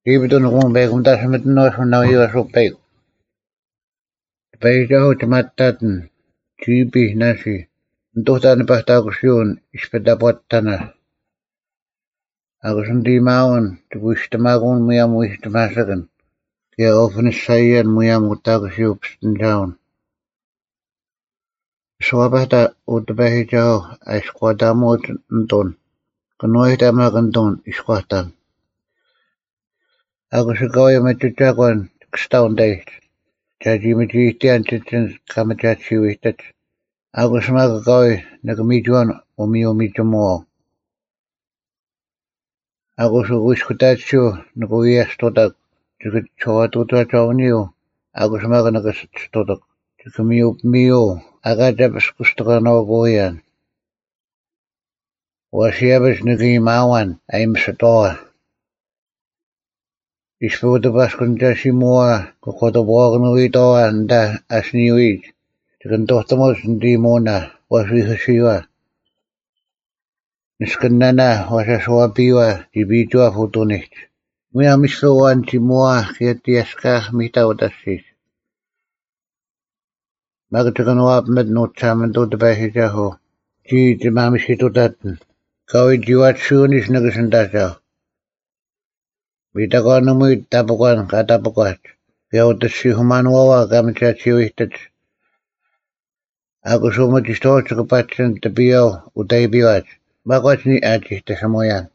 Ibutun kung begum tasmet no na iwa so peg. Pejaho tamattatan. Chibi nasi. Tuhtan pahtakusyun ispetapottana. Agus hindi maun tuwistamagun muyam wistamasagan. Kaya often sayan muyam utakusyupstan jaun. Swabahta utabahijaho aisquadamot nton. Kanuahita maganton isquatan. Agus ikaw matuchakwan kstaun dait. Chaji majitian chitin kamachachiwitat. Agus magakaw nagamidjuan umiumijumo. Agus uiskutatsu nakuiastotak. Chawatutuachawniyo. Agus maganagastotak. Chikamiup agajabas kustokanawagoyan. Wasiabas nagimawan ay masatoa. Isputabaskuntasimoa kukotobuagnuitoa nda asniwid. Chikantohtamos hindi muna wasihasiwa. Niskanana wasaswapiwa jibijua futunit. Mia misloan timoa kiatiaskah mitawatasis. Magatakanwap med notsaman tutabasijaho. Jimamishitutatan. Kawid jiwatsunis nagasandasaw. Vitakonamuit tapukan katapukat. Kyautasi humanwawa kamachachiwitat. Ako sumatistochakapatsan tapiyaw utaybiwat. Bakwat ni ati tasamoyan.